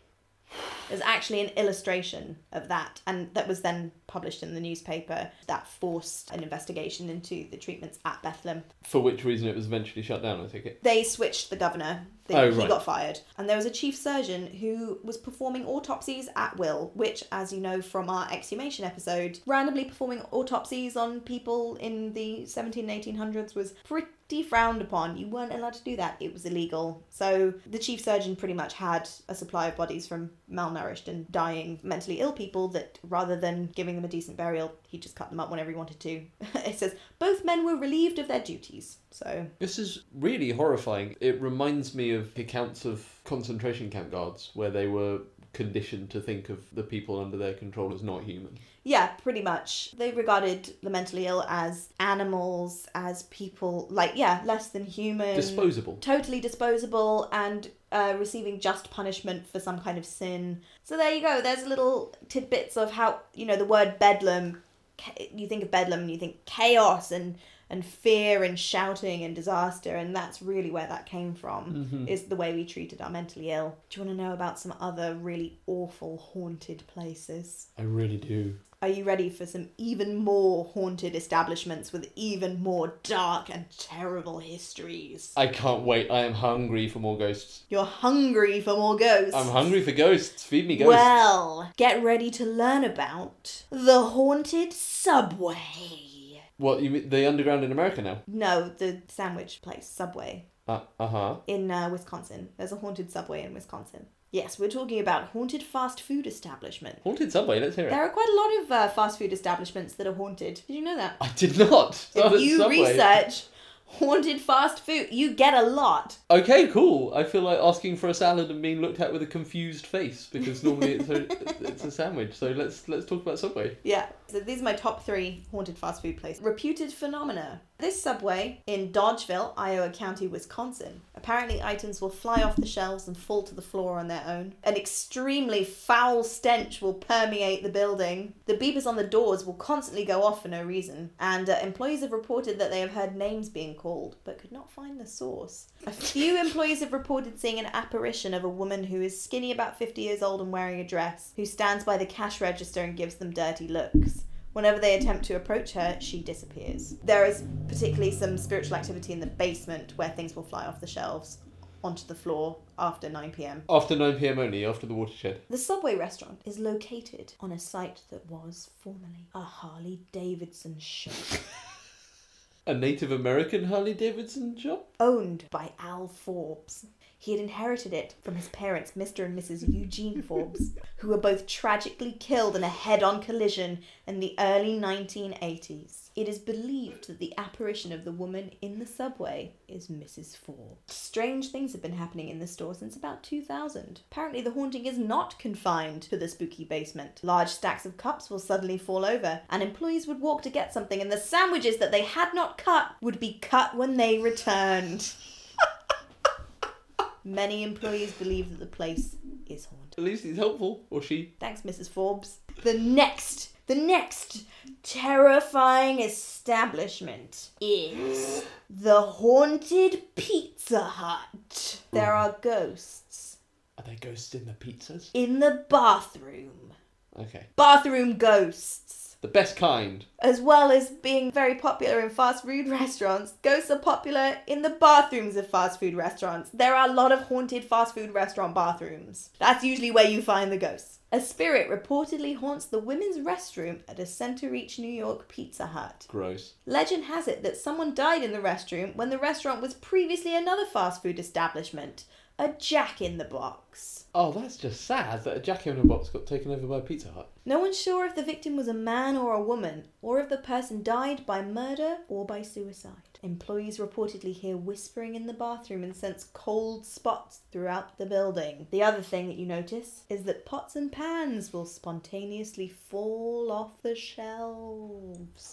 Speaker 2: There's actually an illustration of that, and that was then published in the newspaper. That forced an investigation into the treatments at Bethlem.
Speaker 1: For which reason it was eventually shut down, I take it?
Speaker 2: They switched the governor. They,
Speaker 1: oh,
Speaker 2: he
Speaker 1: right.
Speaker 2: got fired. And there was a chief surgeon who was performing autopsies at will, which, as you know from our exhumation episode, randomly performing autopsies on people in the seventeen and eighteen hundreds was pretty frowned upon. You weren't allowed to do that. It was illegal. So the chief surgeon pretty much had a supply of bodies from malnourished and dying mentally ill people that, rather than giving them a decent burial, he just cut them up whenever he wanted to. It says both men were relieved of their duties. So
Speaker 1: this is really horrifying. It reminds me of accounts of concentration camp guards where they were conditioned to think of the people under their control as not human.
Speaker 2: Yeah, pretty much. They regarded the mentally ill as animals, as people, like, yeah, less than human.
Speaker 1: Disposable.
Speaker 2: Totally disposable and uh, receiving just punishment for some kind of sin. So there you go. There's little tidbits of how, you know, the word bedlam, you think of bedlam and you think chaos and, and fear and shouting and disaster, and that's really where that came from,
Speaker 1: mm-hmm.
Speaker 2: is the way we treated our mentally ill. Do you want to know about some other really awful haunted places?
Speaker 1: I really do.
Speaker 2: Are you ready for some even more haunted establishments with even more dark and terrible histories?
Speaker 1: I can't wait. I am hungry for more ghosts.
Speaker 2: You're hungry for more ghosts?
Speaker 1: I'm hungry for ghosts. Feed me ghosts.
Speaker 2: Well, get ready to learn about the haunted subway.
Speaker 1: What, you mean the underground in America now?
Speaker 2: No, the sandwich place, Subway.
Speaker 1: Uh, uh-huh.
Speaker 2: In uh, Wisconsin. There's a haunted Subway in Wisconsin. Yes, we're talking about haunted fast food establishment.
Speaker 1: Haunted Subway, let's hear it.
Speaker 2: There are quite a lot of uh, fast food establishments that are haunted. Did you know that?
Speaker 1: I did not.
Speaker 2: If
Speaker 1: Not
Speaker 2: you
Speaker 1: Subway.
Speaker 2: research haunted fast food, you get a lot.
Speaker 1: Okay, cool. I feel like asking for a salad and being looked at with a confused face because normally it's a it's a sandwich. So let's let's talk about Subway.
Speaker 2: Yeah. So these are my top three haunted fast food places. Reputed phenomena. This Subway in Dodgeville, Iowa County, Wisconsin. Apparently items will fly off the shelves and fall to the floor on their own. An extremely foul stench will permeate the building. The beepers on the doors will constantly go off for no reason. And uh, employees have reported that they have heard names being called, but could not find the source. A few employees have reported seeing an apparition of a woman who is skinny, about fifty years old and wearing a dress, who stands by the cash register and gives them dirty looks. Whenever they attempt to approach her, she disappears. There is particularly some spiritual activity in the basement where things will fly off the shelves onto the floor after nine p.m.
Speaker 1: After nine p.m. only, after the watershed.
Speaker 2: The Subway restaurant is located on a site that was formerly a Harley Davidson shop.
Speaker 1: A Native American Harley Davidson shop?
Speaker 2: Owned by Al Forbes. He had inherited it from his parents, Mister and Missus Eugene Forbes, who were both tragically killed in a head-on collision in the early nineteen eighties. It is believed that the apparition of the woman in the Subway is Missus Forbes. Strange things have been happening in the store since about two thousand. Apparently the haunting is not confined to the spooky basement. Large stacks of cups will suddenly fall over, and employees would walk to get something, and the sandwiches that they had not cut would be cut when they returned. Many employees believe that the place is haunted.
Speaker 1: At least he's helpful, or she.
Speaker 2: Thanks, Missus Forbes. The next, the next terrifying establishment is the Haunted Pizza Hut. There are ghosts.
Speaker 1: Are there ghosts in the pizzas?
Speaker 2: In the bathroom.
Speaker 1: Okay.
Speaker 2: Bathroom ghosts.
Speaker 1: The best kind.
Speaker 2: As well as being very popular in fast food restaurants, ghosts are popular in the bathrooms of fast food restaurants. There are a lot of haunted fast food restaurant bathrooms. That's usually where you find the ghosts. A spirit reportedly haunts the women's restroom at a Center Reach, New York Pizza Hut.
Speaker 1: Gross.
Speaker 2: Legend has it that someone died in the restroom when the restaurant was previously another fast food establishment. A Jack-in-the-Box.
Speaker 1: Oh, that's just sad that a Jack-in-the-Box got taken over by a Pizza Hut.
Speaker 2: No one's sure if the victim was a man or a woman, or if the person died by murder or by suicide. Employees reportedly hear whispering in the bathroom and sense cold spots throughout the building. The other thing that you notice is that pots and pans will spontaneously fall off the shelves.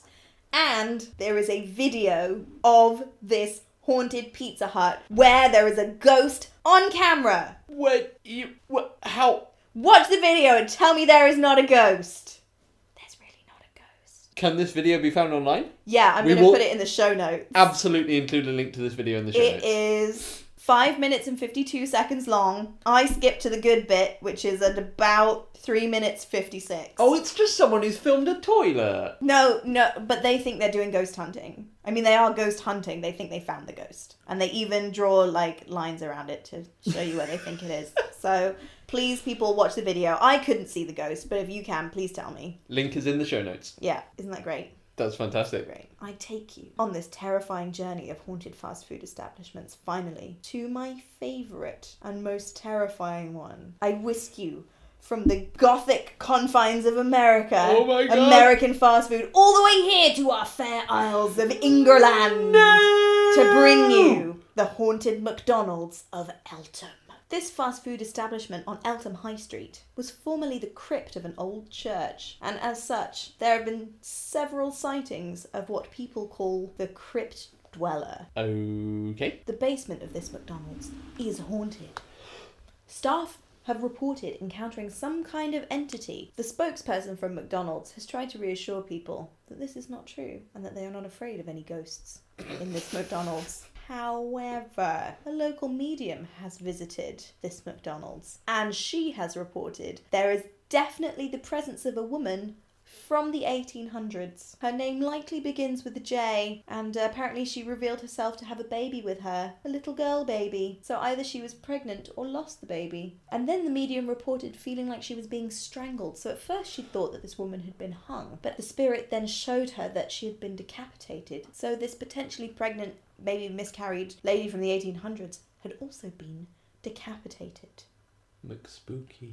Speaker 2: And there is a video of this haunted Pizza Hut where there is a ghost on camera.
Speaker 1: Wait, you... What? How?
Speaker 2: Watch the video and tell me there is not a ghost. There's really not a ghost.
Speaker 1: Can this video be found online?
Speaker 2: Yeah, I'm
Speaker 1: We
Speaker 2: going to
Speaker 1: will
Speaker 2: put it in the show notes.
Speaker 1: Absolutely include a link to this video in the show
Speaker 2: It
Speaker 1: notes.
Speaker 2: is five minutes and fifty-two seconds long. I skipped to the good bit, which is at about three minutes fifty-six.
Speaker 1: Oh, it's just someone who's filmed a toilet.
Speaker 2: No, no, but they think they're doing ghost hunting. I mean, they are ghost hunting. They think they found the ghost. And they even draw, like, lines around it to show you where they think it is. So, please, people, watch the video. I couldn't see the ghost, but if you can, please tell me.
Speaker 1: Link is in the show notes.
Speaker 2: Yeah, isn't that great?
Speaker 1: That's fantastic.
Speaker 2: Great. I take you on this terrifying journey of haunted fast food establishments, finally, to my favourite and most terrifying one. I whisk you from the gothic confines of America,
Speaker 1: Oh my God.
Speaker 2: American fast food, all the way here to our fair isles of Ingerland,
Speaker 1: No!
Speaker 2: to bring you the haunted McDonald's of Eltham. This fast food establishment on Eltham High Street was formerly the crypt of an old church, and as such, there have been several sightings of what people call the crypt dweller.
Speaker 1: Okay.
Speaker 2: The basement of this McDonald's is haunted. Staff have reported encountering some kind of entity. The spokesperson from McDonald's has tried to reassure people that this is not true and that they are not afraid of any ghosts in this McDonald's. However, a local medium has visited this McDonald's and she has reported there is definitely the presence of a woman from the eighteen hundreds. Her name likely begins with a J, and uh, apparently she revealed herself to have a baby with her, a little girl baby. So either she was pregnant or lost the baby. And then the medium reported feeling like she was being strangled. So at first she thought that this woman had been hung, but the spirit then showed her that she had been decapitated. So this potentially pregnant, maybe miscarried lady from the eighteen hundreds had also been decapitated.
Speaker 1: McSpooky.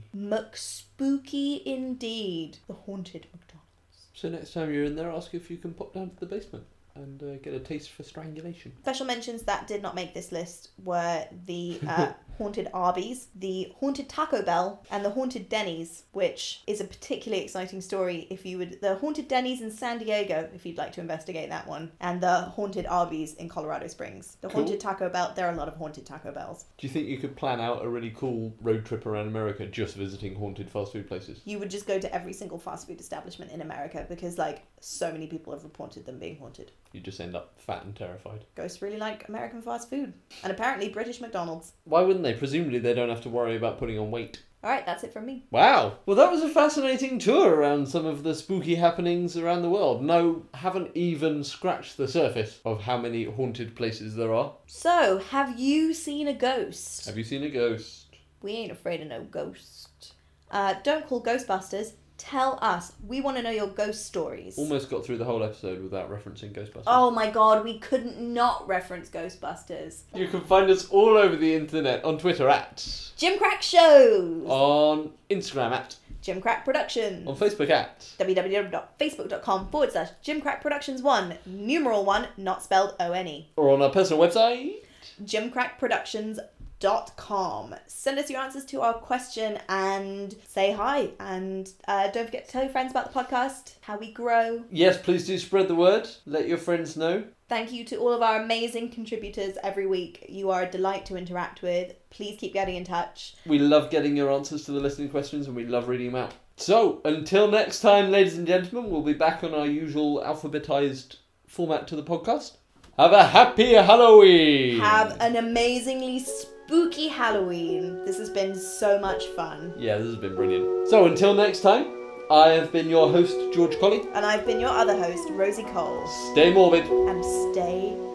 Speaker 2: McSpooky indeed. The haunted McDonald's.
Speaker 1: So next time you're in there, ask if you can pop down to the basement and uh, get a taste for strangulation.
Speaker 2: Special mentions that did not make this list were the uh, haunted Arby's, the haunted Taco Bell, and the haunted Denny's, which is a particularly exciting story if you would... The haunted Denny's in San Diego, if you'd like to investigate that one, and the haunted Arby's in Colorado Springs. The
Speaker 1: Cool.
Speaker 2: haunted Taco Bell, there are a lot of haunted Taco Bells.
Speaker 1: Do you think you could plan out a really cool road trip around America just visiting haunted fast food places?
Speaker 2: You would just go to every single fast food establishment in America because, like, so many people have reported them being haunted.
Speaker 1: You just end up fat and terrified.
Speaker 2: Ghosts really like American fast food. And apparently British McDonald's.
Speaker 1: Why wouldn't they? Presumably they don't have to worry about putting on weight.
Speaker 2: Alright, that's it from me.
Speaker 1: Wow. Well, that was a fascinating tour around some of the spooky happenings around the world. No, haven't even scratched the surface of how many haunted places there are.
Speaker 2: So, have you seen a ghost?
Speaker 1: Have you seen a ghost?
Speaker 2: We ain't afraid of no ghost. Uh, don't call Ghostbusters. Tell us. We want to know your ghost stories.
Speaker 1: Almost got through the whole episode without referencing Ghostbusters.
Speaker 2: Oh my god, we couldn't not reference Ghostbusters.
Speaker 1: You can find us all over the internet on Twitter at...
Speaker 2: Gymcrack Shows!
Speaker 1: On Instagram at...
Speaker 2: Gymcrack Productions.
Speaker 1: On Facebook at...
Speaker 2: www.facebook.com forward slash Gymcrack Productions one, numeral one, not spelled O N E.
Speaker 1: Or on our personal website...
Speaker 2: Gymcrack Productions dot com. Send us your answers to our question and say hi. And uh, don't forget to tell your friends about the podcast, how we grow.
Speaker 1: Yes, please do spread the word. Let your friends know.
Speaker 2: Thank you to all of our amazing contributors every week. You are a delight to interact with. Please keep getting in touch.
Speaker 1: We love getting your answers to the listening questions and we love reading them out. So, until next time, ladies and gentlemen, we'll be back on our usual alphabetized format to the podcast. Have a happy Halloween!
Speaker 2: Have an amazingly spooky Halloween. This has been so much fun.
Speaker 1: Yeah, this has been brilliant. So until next time, I have been your host, George Colley.
Speaker 2: And I've been your other host, Rosie Cole.
Speaker 1: Stay morbid.
Speaker 2: And stay